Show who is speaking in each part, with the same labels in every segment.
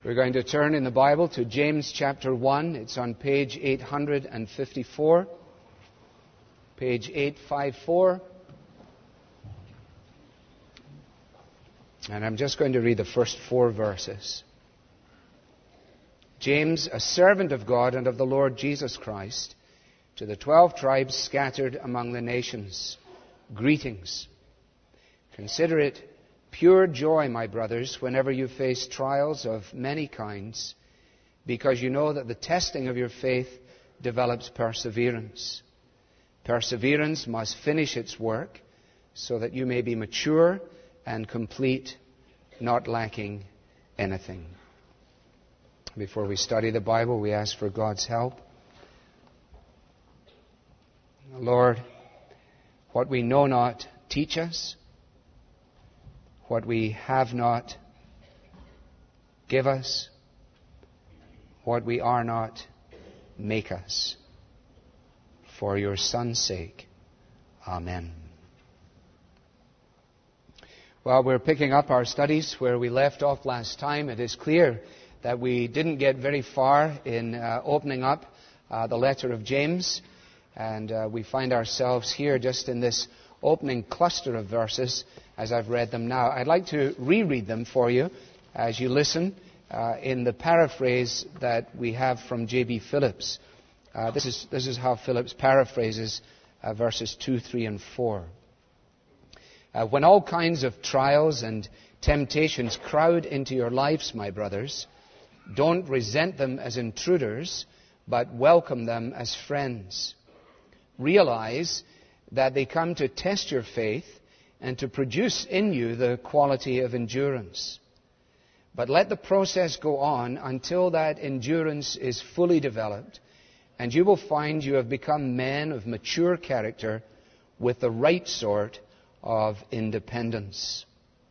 Speaker 1: We're going to turn in the Bible to James chapter 1. It's on page 854. Page 854. And I'm just going to read the first 4 verses. James, a servant of God and of the Lord Jesus Christ, to the 12 tribes scattered among the nations, greetings. Consider it pure joy, my brothers, whenever you face trials of many kinds, because you know that the testing of your faith develops perseverance. Perseverance must finish its work, so that you may be mature and complete, not lacking anything. Before we study the Bible, we ask for God's help. Lord, what we know not, teach us. What we have not, give us. What we are not, make us. For your Son's sake. Amen. Well, we're picking up our studies where we left off last time. It is clear that we didn't get very far in opening up the letter of James. And we find ourselves here just in this opening cluster of verses as I've read them now. I'd like to reread them for you as you listen in the paraphrase that we have from J.B. Phillips. This is how Phillips paraphrases verses 2, 3, and 4. When all kinds of trials and temptations crowd into your lives, my brothers, don't resent them as intruders, but welcome them as friends. Realize that they come to test your faith and to produce in you the quality of endurance. But let the process go on until that endurance is fully developed, and you will find you have become men of mature character with the right sort of independence.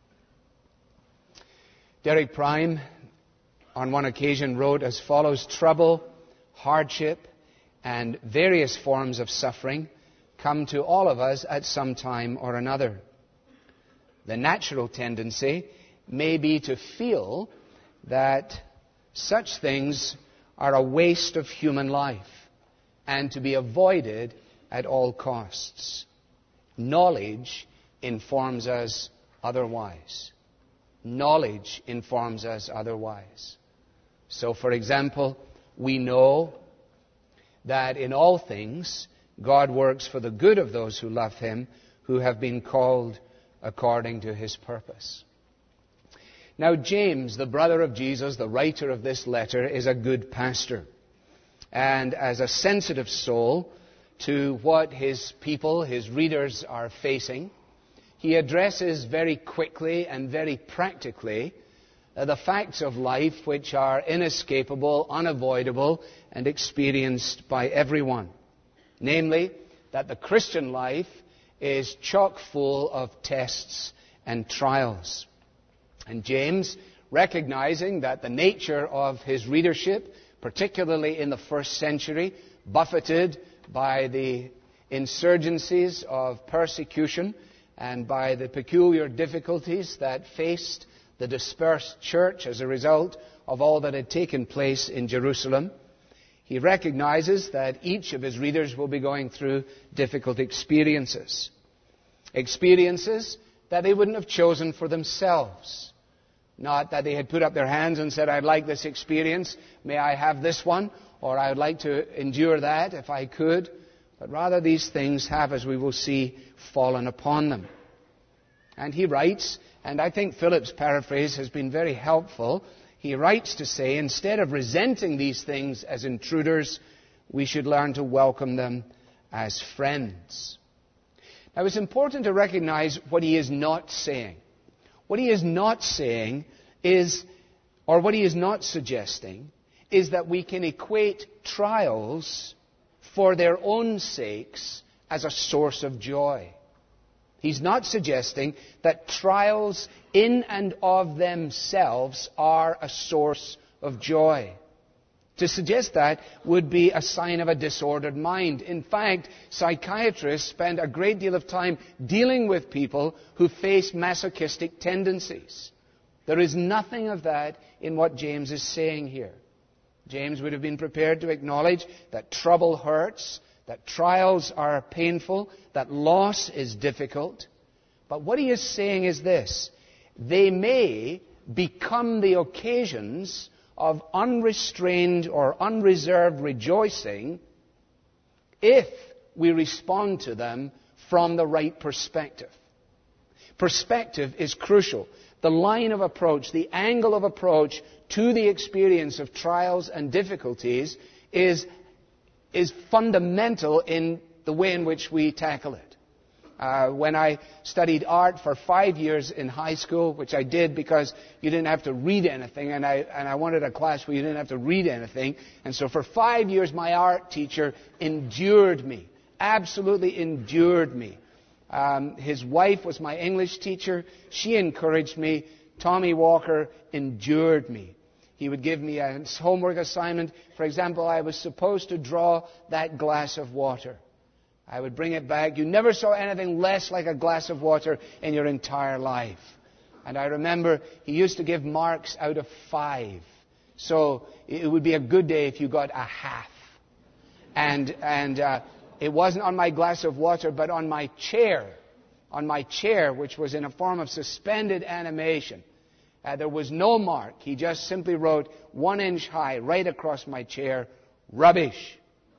Speaker 1: Derek Prime, on one occasion, wrote as follows: trouble, hardship, and various forms of suffering come to all of us at some time or another. The natural tendency may be to feel that such things are a waste of human life and to be avoided at all costs. Knowledge informs us otherwise. Knowledge informs us otherwise. So, for example, we know that in all things God works for the good of those who love Him, who have been called according to His purpose. Now, James, the brother of Jesus, the writer of this letter, is a good pastor. And as a sensitive soul to what his people, his readers, are facing, he addresses very quickly and very practically the facts of life which are inescapable, unavoidable, and experienced by everyone. Namely, that the Christian life is chock full of tests and trials. And James, recognizing that the nature of his readership, particularly in the first century, buffeted by the insurgencies of persecution and by the peculiar difficulties that faced the dispersed church as a result of all that had taken place in Jerusalem, he recognizes that each of his readers will be going through difficult experiences. Experiences that they wouldn't have chosen for themselves. Not that they had put up their hands and said, I'd like this experience, may I have this one, or I would like to endure that if I could. But rather these things have, as we will see, fallen upon them. And he writes, and I think Philip's paraphrase has been very helpful, he writes to say, instead of resenting these things as intruders, we should learn to welcome them as friends. Now, it's important to recognize what he is not saying. What he is not saying is, or what he is not suggesting, is that we can equate trials for their own sakes as a source of joy. He's not suggesting that trials in and of themselves are a source of joy. To suggest that would be a sign of a disordered mind. In fact, psychiatrists spend a great deal of time dealing with people who face masochistic tendencies. There is nothing of that in what James is saying here. James would have been prepared to acknowledge that trouble hurts, that trials are painful, that loss is difficult. But what he is saying is this: they may become the occasions of unrestrained or unreserved rejoicing if we respond to them from the right perspective. Perspective is crucial. The line of approach, the angle of approach to the experience of trials and difficulties is fundamental in the way in which we tackle it. When I studied art for 5 years in high school, which I did because you didn't have to read anything, and I wanted a class where you didn't have to read anything, and so for 5 years my art teacher endured me, absolutely endured me. His wife was my English teacher. She encouraged me. Tommy Walker endured me. He would give me a homework assignment. For example, I was supposed to draw that glass of water. I would bring it back. You never saw anything less like a glass of water in your entire life. And I remember he used to give marks out of 5. So it would be a good day if you got a half. And it wasn't on my glass of water, but on my chair. On my chair, which was in a form of suspended animation. There was no mark. He just simply wrote 1 inch high right across my chair, "Rubbish."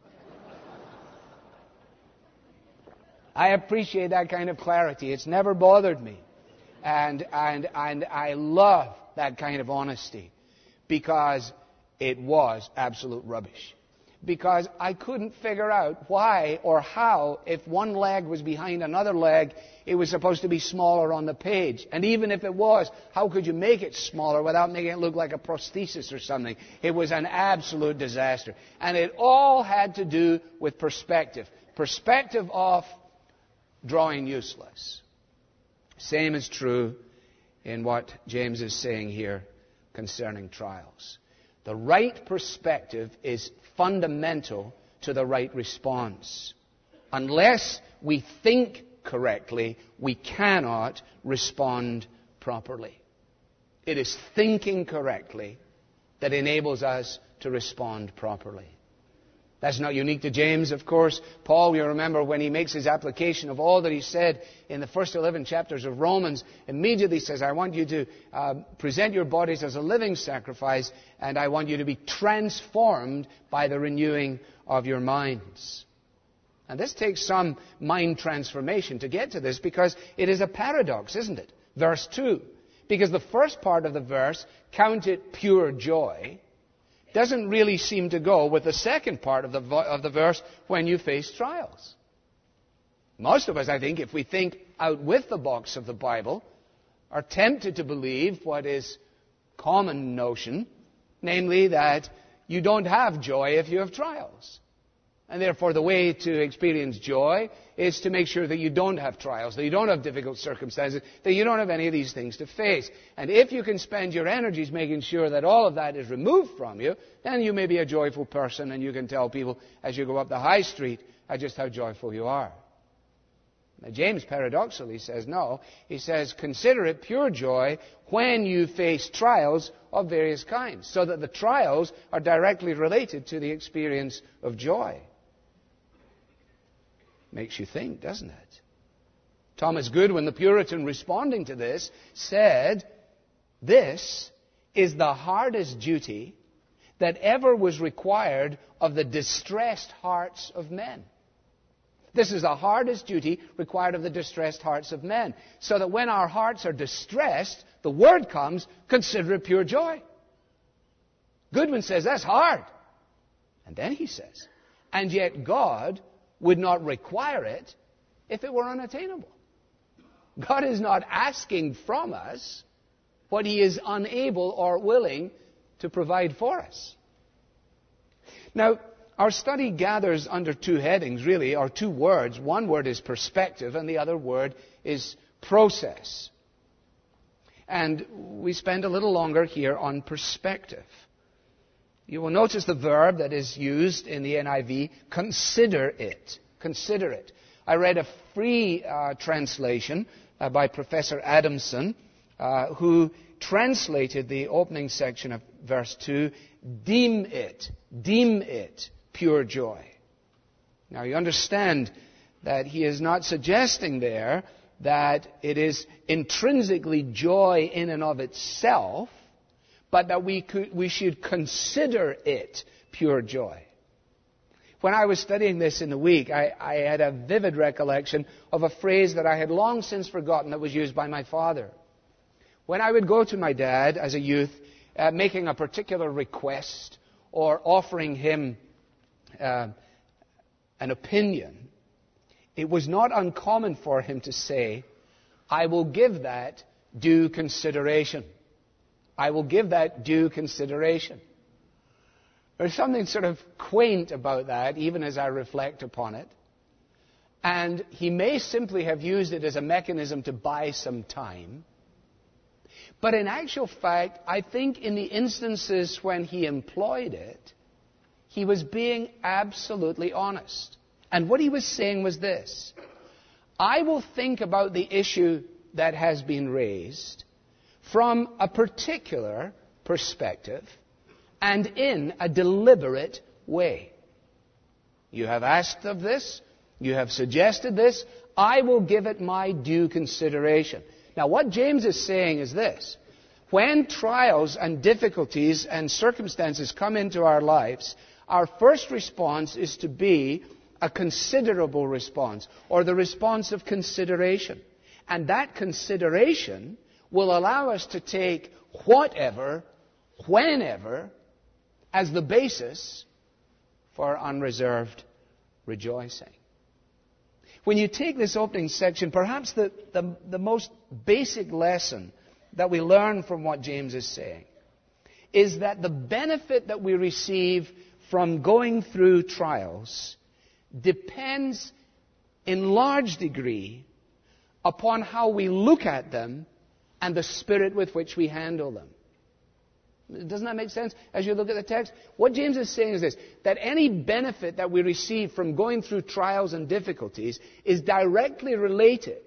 Speaker 1: I appreciate that kind of clarity. It's never bothered me. And I love that kind of honesty because it was absolute rubbish. Because I couldn't figure out why or how, if one leg was behind another leg, it was supposed to be smaller on the page. And even if it was, how could you make it smaller without making it look like a prosthesis or something? It was an absolute disaster. And it all had to do with perspective. Perspective of drawing useless. Same is true in what James is saying here concerning trials. The right perspective is fundamental to the right response. Unless we think correctly, we cannot respond properly. It is thinking correctly that enables us to respond properly. That's not unique to James, of course. Paul, you remember when he makes his application of all that he said in the first 11 chapters of Romans, immediately says, I want you to present your bodies as a living sacrifice, and I want you to be transformed by the renewing of your minds. And this takes some mind transformation to get to this, because it is a paradox, isn't it? Verse 2. Because the first part of the verse, count it pure joy, doesn't really seem to go with the second part of the verse, when you face trials. Most of us, I think, if we think out with the box of the Bible, are tempted to believe what is common notion, namely that you don't have joy if you have trials. And therefore the way to experience joy is to make sure that you don't have trials, that you don't have difficult circumstances, that you don't have any of these things to face. And if you can spend your energies making sure that all of that is removed from you, then you may be a joyful person, and you can tell people as you go up the high street just how joyful you are. Now, James paradoxically says no. He says, consider it pure joy when you face trials of various kinds, so that the trials are directly related to the experience of joy. Makes you think, doesn't it? Thomas Goodwin, the Puritan, responding to this, said, this is the hardest duty that ever was required of the distressed hearts of men. This is the hardest duty required of the distressed hearts of men. So that when our hearts are distressed, the word comes, consider it pure joy. Goodwin says, that's hard. And then he says, and yet God would not require it if it were unattainable. God is not asking from us what He is unable or willing to provide for us. Now, our study gathers under 2 headings, really, or 2 words. One word is perspective, and the other word is process. And we spend a little longer here on perspective. You will notice the verb that is used in the NIV, consider it. Consider it. I read a free translation by Professor Adamson, who translated the opening section of verse 2, deem it pure joy. Now you understand that he is not suggesting there that it is intrinsically joy in and of itself, but that we should consider it pure joy. When I was studying this in the week, I had a vivid recollection of a phrase that I had long since forgotten that was used by my father. When I would go to my dad as a youth, making a particular request or offering him an opinion, it was not uncommon for him to say, I will give that due consideration. I will give that due consideration. There's something sort of quaint about that, even as I reflect upon it. And he may simply have used it as a mechanism to buy some time. But in actual fact, I think in the instances when he employed it, he was being absolutely honest. And what he was saying was this: I will think about the issue that has been raised from a particular perspective and in a deliberate way. You have asked of this, you have suggested this, I will give it my due consideration. Now what James is saying is this: when trials and difficulties and circumstances come into our lives, our first response is to be a considerable response, or the response of consideration. And that consideration will allow us to take whatever, whenever, as the basis for unreserved rejoicing. When you take this opening section, perhaps the most basic lesson that we learn from what James is saying is that the benefit that we receive from going through trials depends in large degree upon how we look at them and the spirit with which we handle them. Doesn't that make sense as you look at the text? What James is saying is this: that any benefit that we receive from going through trials and difficulties is directly related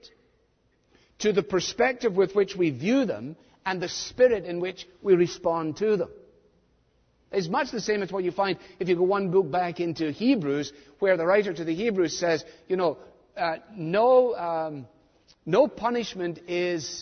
Speaker 1: to the perspective with which we view them and the spirit in which we respond to them. It's much the same as what you find if you go one book back into Hebrews, where the writer to the Hebrews says, no punishment is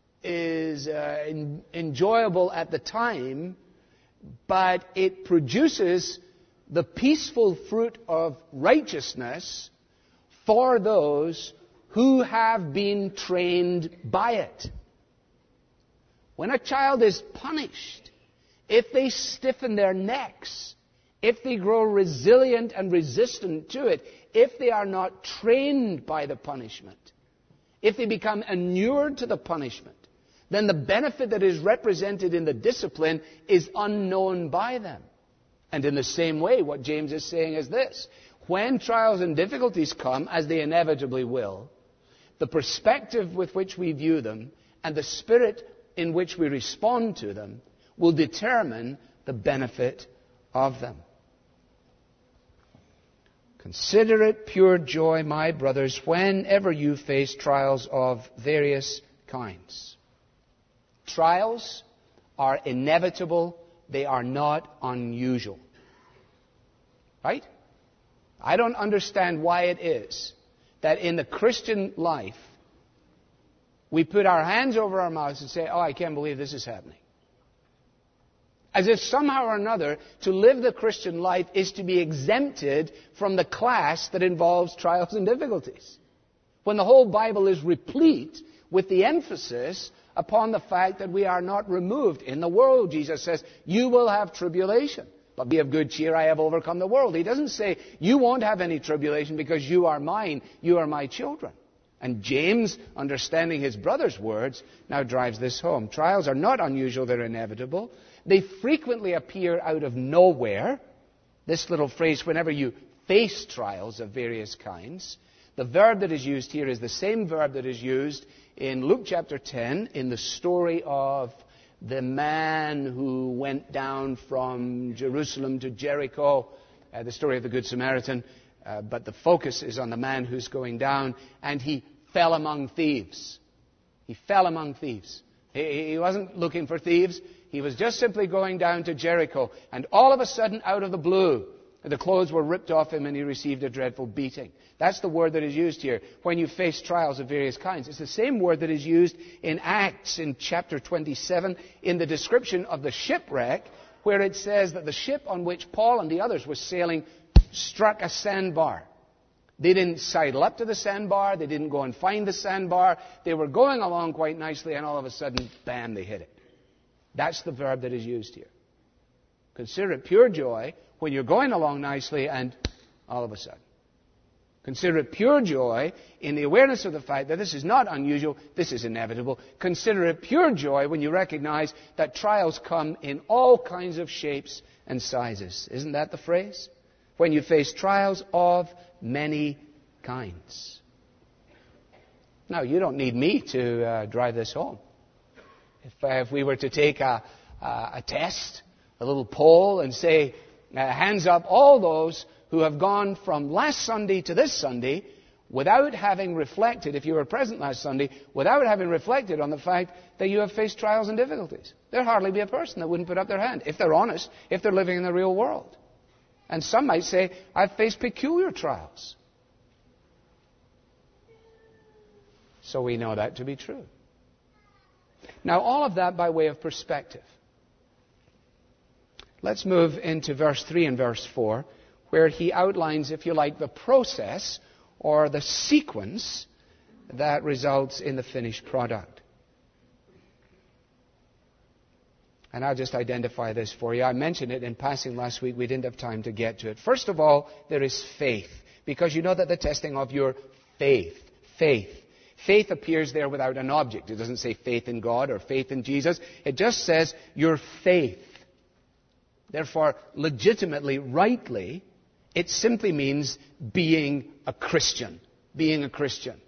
Speaker 1: enjoyable at the time, but it produces the peaceful fruit of righteousness for those who have been trained by it. When a child is punished, if they stiffen their necks, if they grow resilient and resistant to it, if they are not trained by the punishment, if they become inured to the punishment, then the benefit that is represented in the discipline is unknown by them. And in the same way, what James is saying is this: when trials and difficulties come, as they inevitably will, the perspective with which we view them and the spirit in which we respond to them will determine the benefit of them. Consider it pure joy, my brothers, whenever you face trials of various kinds. Trials are inevitable. They are not unusual. Right? I don't understand why it is that in the Christian life we put our hands over our mouths and say, oh, I can't believe this is happening. As if somehow or another to live the Christian life is to be exempted from the class that involves trials and difficulties. When the whole Bible is replete with the emphasis upon the fact that we are not removed. In the world, Jesus says, you will have tribulation, but be of good cheer, I have overcome the world. He doesn't say, you won't have any tribulation because you are mine, you are my children. And James, understanding his brother's words, now drives this home. Trials are not unusual, they're inevitable. They frequently appear out of nowhere. This little phrase, whenever you face trials of various kinds, the verb that is used here is the same verb that is used in Luke chapter 10 in the story of the man who went down from Jerusalem to Jericho, the story of the Good Samaritan. But the focus is on the man who's going down, and he fell among thieves. He fell among thieves. He wasn't looking for thieves. He was just simply going down to Jericho. And all of a sudden, out of the blue, the clothes were ripped off him and he received a dreadful beating. That's the word that is used here when you face trials of various kinds. It's the same word that is used in Acts in chapter 27 in the description of the shipwreck, where it says that the ship on which Paul and the others were sailing struck a sandbar. They didn't sidle up to the sandbar. They didn't go and find the sandbar. They were going along quite nicely, and all of a sudden, bam, they hit it. That's the verb that is used here. Consider it pure joy when you're going along nicely, and all of a sudden. Consider it pure joy in the awareness of the fact that this is not unusual, this is inevitable. Consider it pure joy when you recognize that trials come in all kinds of shapes and sizes. Isn't that the phrase? When you face trials of many kinds. Now, you don't need me to drive this home. If we were to take a test, a little poll, and say, hands up all those who have gone from last Sunday to this Sunday without having reflected, if you were present last Sunday, without having reflected on the fact that you have faced trials and difficulties. There'd hardly be a person that wouldn't put up their hand, if they're honest, if they're living in the real world. And some might say, I've faced peculiar trials. So we know that to be true. Now, all of that by way of perspective. Let's move into verse 3 and verse 4, where he outlines, if you like, the process or the sequence that results in the finished product. And I'll just identify this for you. I mentioned it in passing last week. We didn't have time to get to it. First of all, there is faith. Because you know that the testing of your faith. Faith appears there without an object. It doesn't say faith in God or faith in Jesus. It just says your faith. Therefore, legitimately, rightly, it simply means being a Christian. Being a Christian.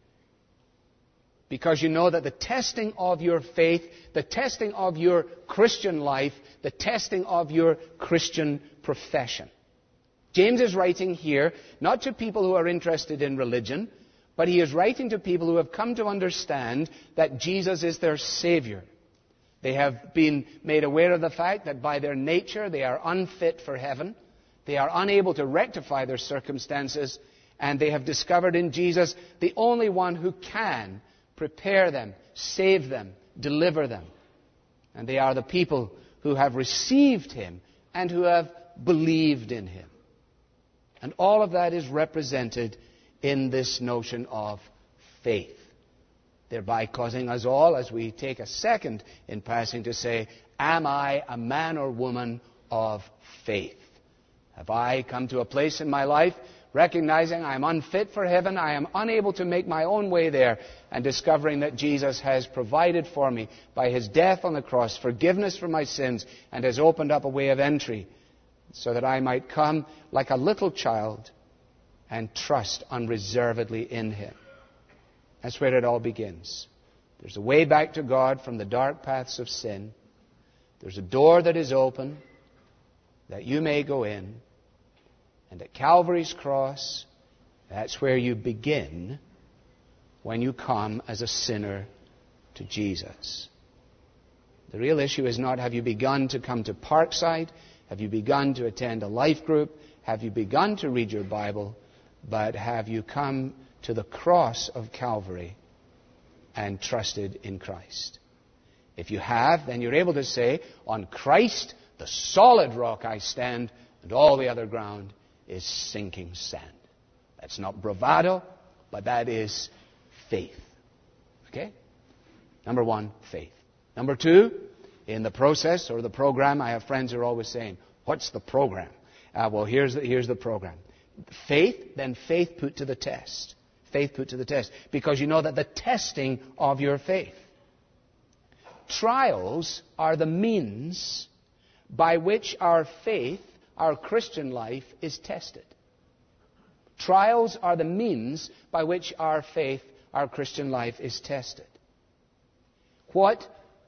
Speaker 1: Because you know that the testing of your faith, the testing of your Christian life, the testing of your Christian profession. James is writing here not to people who are interested in religion, but he is writing to people who have come to understand that Jesus is their Savior. They have been made aware of the fact that by their nature they are unfit for heaven. They are unable to rectify their circumstances, and they have discovered in Jesus the only one who can prepare them, save them, deliver them. And they are the people who have received Him and who have believed in Him. And all of that is represented in this notion of faith, thereby causing us all, as we take a second in passing, to say, am I a man or woman of faith? Have I come to a place in my life recognizing I am unfit for heaven, I am unable to make my own way there, and discovering that Jesus has provided for me by His death on the cross forgiveness for my sins and has opened up a way of entry so that I might come like a little child and trust unreservedly in Him. That's where it all begins. There's a way back to God from the dark paths of sin. There's a door that is open that you may go in. And at Calvary's cross, that's where you begin when you come as a sinner to Jesus. The real issue is not have you begun to come to Parkside, have you begun to attend a life group, have you begun to read your Bible, but have you come to the cross of Calvary and trusted in Christ? If you have, then you're able to say, on Christ, the solid rock I stand, and all the other ground is sinking sand. That's not bravado, but that is faith. Okay? Number one, faith. Number two, in the process or the program, I have friends who are always saying, what's the program? Well, here's the program. Faith, then faith put to the test. Faith put to the test. Because you know that the testing of your faith. Trials are the means by which our faith, our Christian life, is tested. Trials are the means by which our faith, our Christian life, is tested. What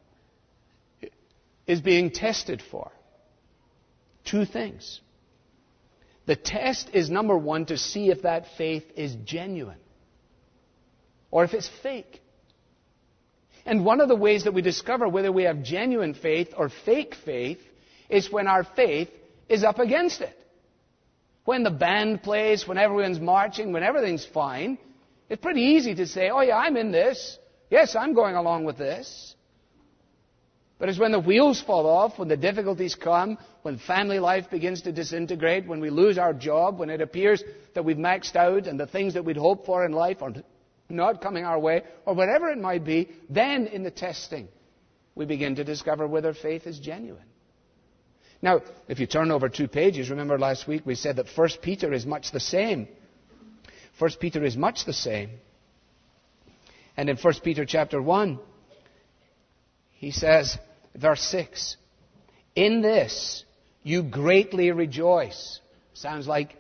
Speaker 1: is being tested for? Two things. The test is, number one, to see if that faith is genuine or if it's fake. And one of the ways that we discover whether we have genuine faith or fake faith is when our faith is up against it. When the band plays, when everyone's marching, when everything's fine, it's pretty easy to say, oh yeah, I'm in this. Yes, I'm going along with this. But it's when the wheels fall off, when the difficulties come, when family life begins to disintegrate, when we lose our job, when it appears that we've maxed out and the things that we'd hoped for in life are not coming our way, or whatever it might be, then in the testing, we begin to discover whether faith is genuine. Now, if you turn over 2 pages, remember last week we said that 1 Peter is much the same. 1 Peter is much the same. And in 1 Peter chapter 1, he says, verse 6, in this you greatly rejoice. Sounds like,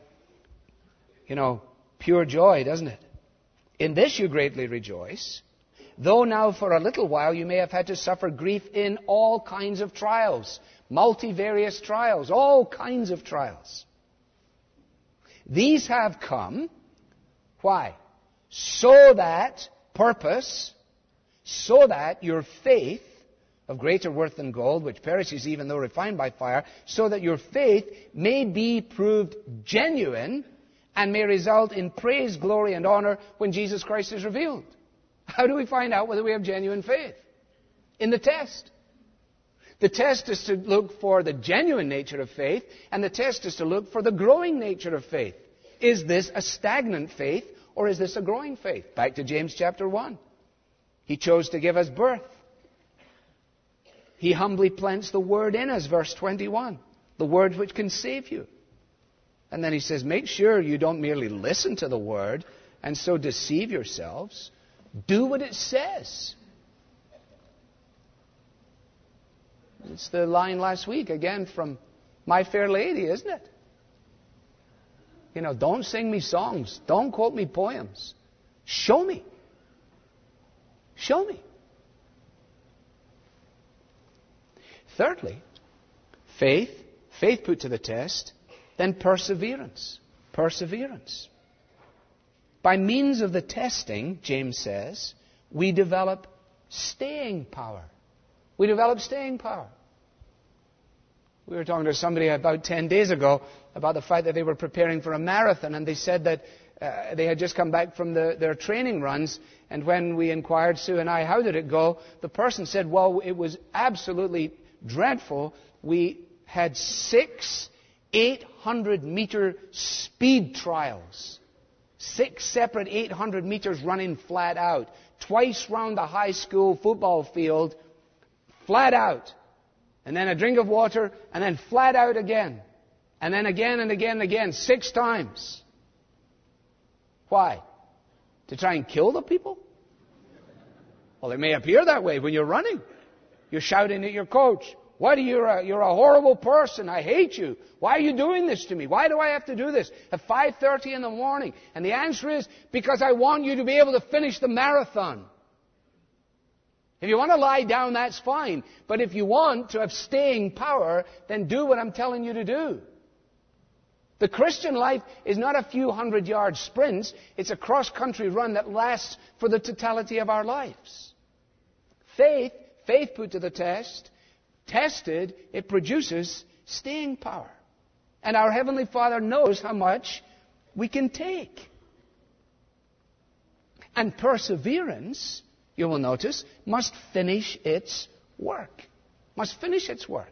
Speaker 1: pure joy, doesn't it? In this you greatly rejoice, though now for a little while you may have had to suffer grief in all kinds of trials, multivarious trials, all kinds of trials. These have come, why? So that your faith, of greater worth than gold, which perishes even though refined by fire, so that your faith may be proved genuine and may result in praise, glory, and honor when Jesus Christ is revealed. How do we find out whether we have genuine faith? In the test. The test is to look for the genuine nature of faith, and the test is to look for the growing nature of faith. Is this a stagnant faith, or is this a growing faith? Back to James chapter 1. He chose to give us birth. He humbly plants the Word in us, verse 21. The Word which can save you. And then he says, make sure you don't merely listen to the Word and so deceive yourselves. Do what it says. It's the line last week, again, from My Fair Lady, isn't it? Don't sing me songs. Don't quote me poems. Show me. Show me. Thirdly, faith put to the test, then perseverance. Perseverance. By means of the testing, James says, we develop staying power. We develop staying power. We were talking to somebody about 10 days ago about the fact that they were preparing for a marathon, and they said that they had just come back from their training runs, and when we inquired, Sue and I, how did it go, the person said, well, it was absolutely dreadful. We had 6 800-meter speed trials. 6 separate 800 meters running flat out. Twice round the high school football field, flat out. And then a drink of water, and then flat out again. And then again and again and again, 6 times. Why? To try and kill the people? Well, it may appear that way when you're running. You're shouting at your coach, "What? You're a horrible person. I hate you. Why are you doing this to me? Why do I have to do this at 5:30 in the morning?" And the answer is, because I want you to be able to finish the marathon. If you want to lie down, that's fine. But if you want to have staying power, then do what I'm telling you to do. The Christian life is not a few 100-yard sprints. It's a cross-country run that lasts for the totality of our lives. Faith put to the test, tested, it produces staying power. And our Heavenly Father knows how much we can take. And perseverance, you will notice, must finish its work. Must finish its work.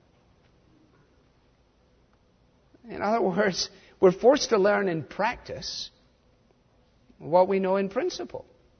Speaker 1: In other words, we're forced to learn in practice what we know in principle.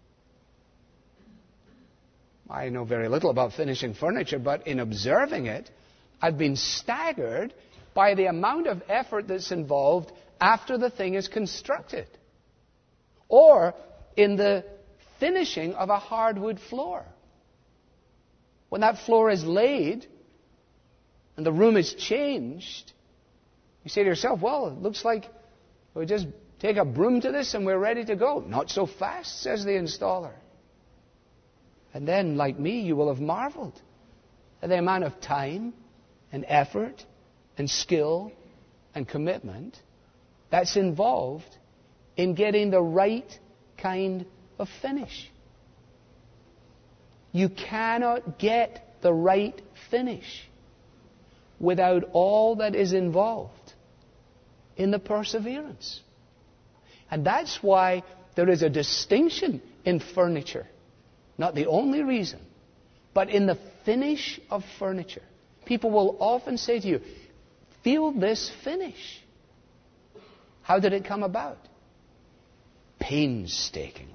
Speaker 1: I know very little about finishing furniture, but in observing it, I've been staggered by the amount of effort that's involved after the thing is constructed. Or in the finishing of a hardwood floor. When that floor is laid and the room is changed, you say to yourself, well, it looks like we just take a broom to this and we're ready to go. Not so fast, says the installer. And then, like me, you will have marveled at the amount of time and effort and skill and commitment that's involved in getting the right kind of finish. You cannot get the right finish without all that is involved in the perseverance. And that's why there is a distinction in furniture. Not the only reason, but in the finish of furniture. People will often say to you, feel this finish. How did it come about? Painstakingly.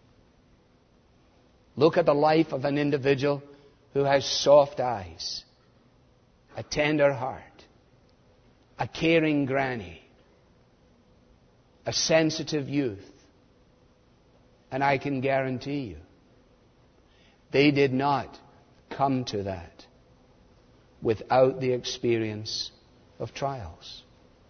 Speaker 1: Look at the life of an individual who has soft eyes, a tender heart, a caring granny, a sensitive youth. And I can guarantee you, they did not come to that without the experience of trials.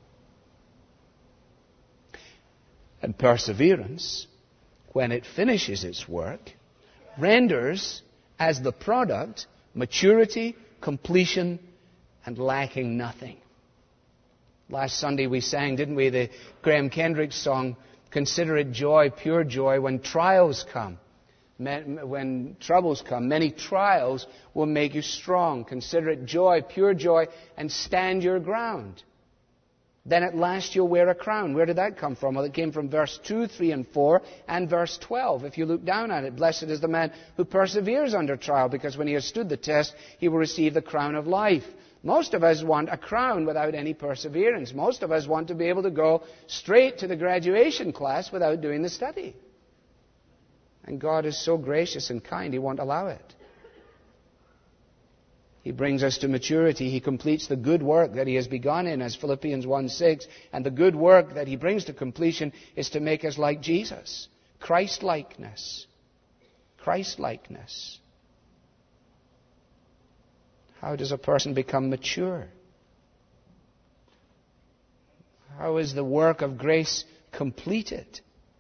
Speaker 1: And perseverance, when it finishes its work, renders as the product maturity, completion, and lacking nothing. Last Sunday we sang, didn't we, the Graham Kendrick song, "Consider it joy, pure joy, when trials come." When troubles come, many trials will make you strong. Consider it joy, pure joy, and stand your ground. Then at last you'll wear a crown. Where did that come from? Well, it came from verse 2, 3, and 4, and verse 12. If you look down at it, blessed is the man who perseveres under trial, because when he has stood the test, he will receive the crown of life. Most of us want a crown without any perseverance. Most of us want to be able to go straight to the graduation class without doing the study. And God is so gracious and kind, He won't allow it. He brings us to maturity. He completes the good work that He has begun in, as Philippians 1:6. And the good work that He brings to completion is to make us like Jesus. Christ-likeness. Christ-likeness. How does a person become mature? How is the work of grace completed?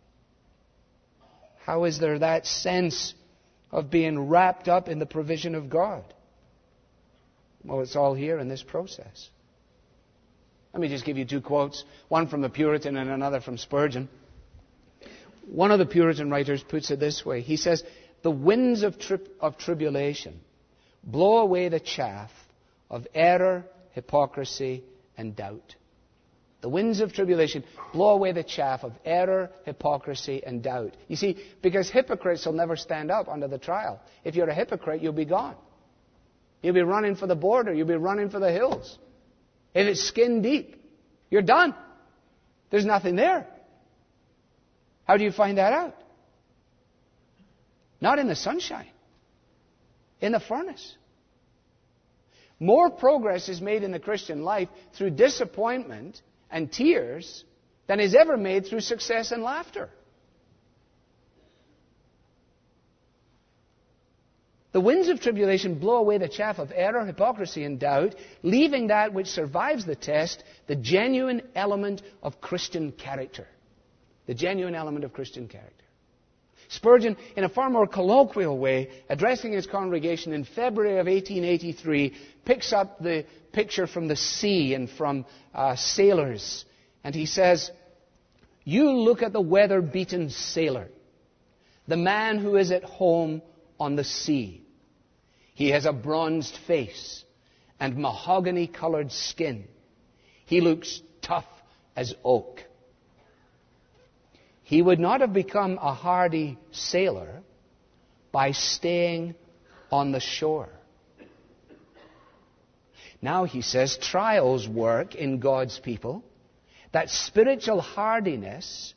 Speaker 1: How is there that sense of being wrapped up in the provision of God? Well, it's all here in this process. Let me just give you two quotes, one from the Puritan and another from Spurgeon. One of the Puritan writers puts it this way. He says, "The winds of tribulation blow away the chaff of error, hypocrisy, and doubt." The winds of tribulation blow away the chaff of error, hypocrisy, and doubt. You see, because hypocrites will never stand up under the trial. If you're a hypocrite, you'll be gone. You'll be running for the border. You'll be running for the hills. If it's skin deep, you're done. There's nothing there. How do you find that out? Not in the sunshine. In the furnace. More progress is made in the Christian life through disappointment and tears than is ever made through success and laughter. The winds of tribulation blow away the chaff of error, hypocrisy, and doubt, leaving that which survives the test, the genuine element of Christian character. The genuine element of Christian character. Spurgeon, in a far more colloquial way, addressing his congregation in February of 1883, picks up the picture from the sea and from sailors. And he says, "You look at the weather-beaten sailor, the man who is at home on the sea. He has a bronzed face and mahogany-colored skin. He looks tough as oak. He would not have become a hardy sailor by staying on the shore." Now, he says, trials work in God's people. That spiritual hardiness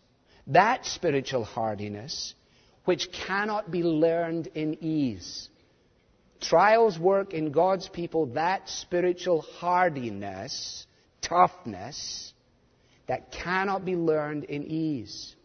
Speaker 1: which cannot be learned in ease. Trials work in God's people that spiritual hardiness, toughness, that cannot be learned in ease.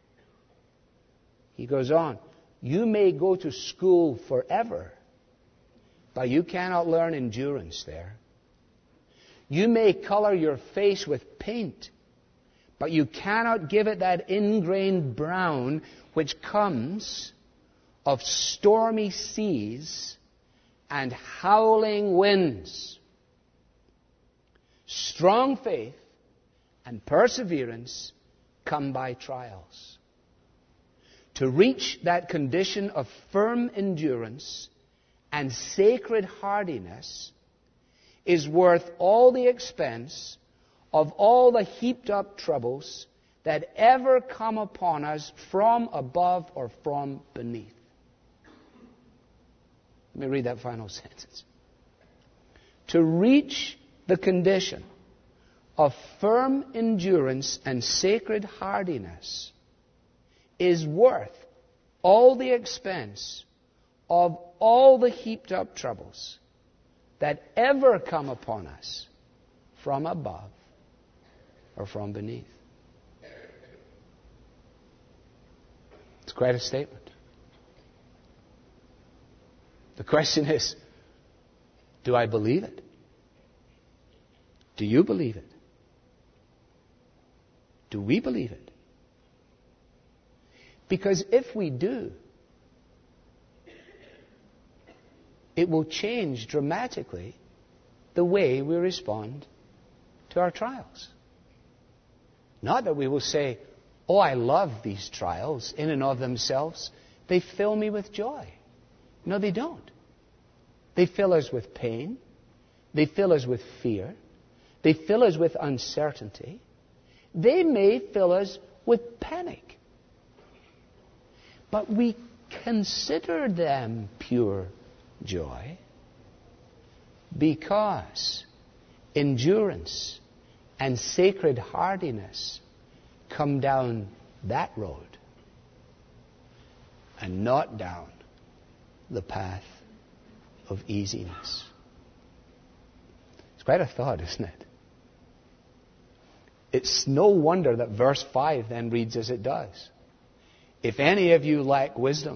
Speaker 1: He goes on, you may go to school forever, but you cannot learn endurance there. You may color your face with paint, but you cannot give it that ingrained brown which comes of stormy seas and howling winds. Strong faith and perseverance come by trials. To reach that condition of firm endurance and sacred hardiness is worth all the expense of all the heaped up troubles that ever come upon us from above or from beneath. Let me read that final sentence. To reach the condition of firm endurance and sacred hardiness is worth all the expense of all the heaped up troubles that ever come upon us from above or from beneath. It's quite a statement. The question is, do I believe it? Do you believe it? Do we believe it? Because if we do, it will change dramatically the way we respond to our trials. Not that we will say, oh, I love these trials in and of themselves. They fill me with joy. No, they don't. They fill us with pain. They fill us with fear. They fill us with uncertainty. They may fill us with panic. But we consider them pure joy because endurance and sacred hardiness come down that road and not down the path of easiness. It's quite a thought, isn't it? It's no wonder that verse 5 then reads as it does. If any of you lack wisdom.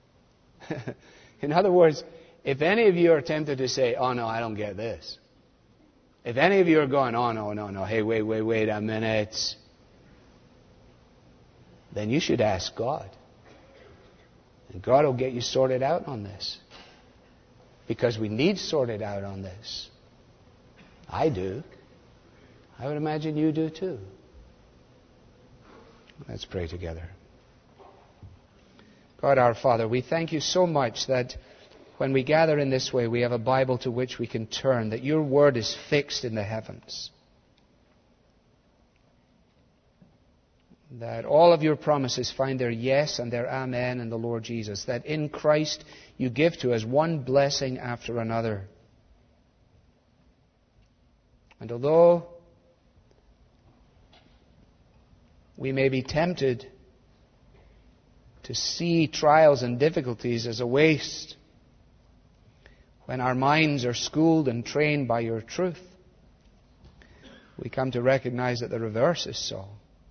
Speaker 1: In other words, if any of you are tempted to say, oh no, I don't get this. If any of you are going, oh no, hey, wait a minute. Then you should ask God. And God will get you sorted out on this. Because we need sorted out on this. I do. I would imagine you do too. Let's pray together. God our Father, we thank you so much that when we gather in this way, we have a Bible to which we can turn, that your word is fixed in the heavens. That all of your promises find their yes and their amen in the Lord Jesus. That in Christ you give to us one blessing after another. And although we may be tempted to see trials and difficulties as a waste, when our minds are schooled and trained by your truth, we come to recognize that the reverse is so.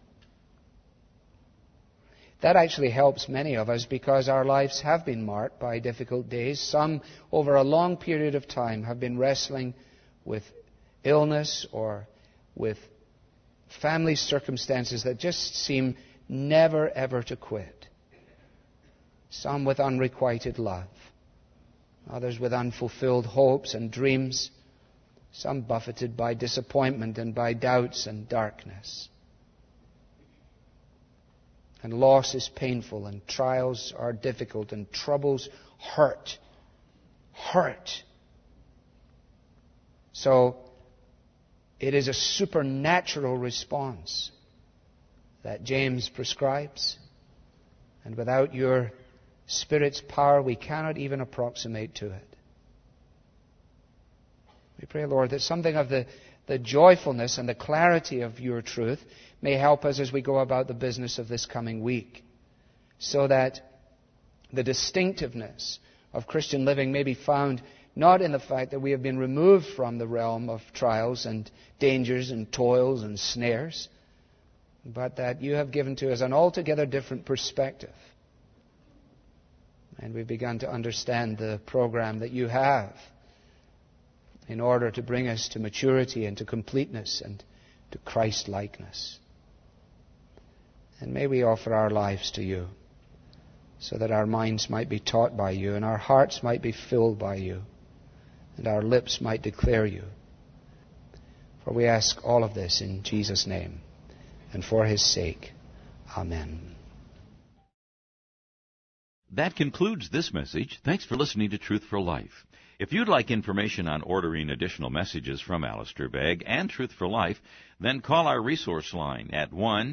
Speaker 1: That actually helps many of us because our lives have been marked by difficult days. Some, over a long period of time, have been wrestling with illness or with family circumstances that just seem never ever to quit. Some with unrequited love. Others with unfulfilled hopes and dreams. Some buffeted by disappointment and by doubts and darkness. And loss is painful, and trials are difficult, and troubles hurt. Hurt. So, it is a supernatural response that James prescribes. And without your Spirit's power, we cannot even approximate to it. We pray, Lord, that something of the joyfulness and the clarity of your truth may help us as we go about the business of this coming week, so that the distinctiveness of Christian living may be found not in the fact that we have been removed from the realm of trials and dangers and toils and snares, but that you have given to us an altogether different perspective. And we've begun to understand the program that you have in order to bring us to maturity and to completeness and to Christ-likeness. And may we offer our lives to you so that our minds might be taught by you and our hearts might be filled by you and our lips might declare you. For we ask all of this in Jesus' name and for his sake. Amen.
Speaker 2: That concludes this message. Thanks for listening to Truth for Life. If you'd like information on ordering additional messages from Alistair Begg and Truth for Life, then call our resource line at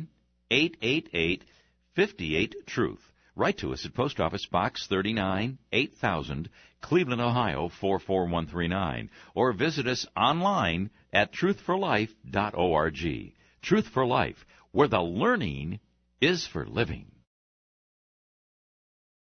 Speaker 2: 1-888-58-TRUTH. Write to us at Post Office Box 39, 8000, Cleveland, Ohio 44139, or visit us online at truthforlife.org. Truth for Life, where the learning is for living.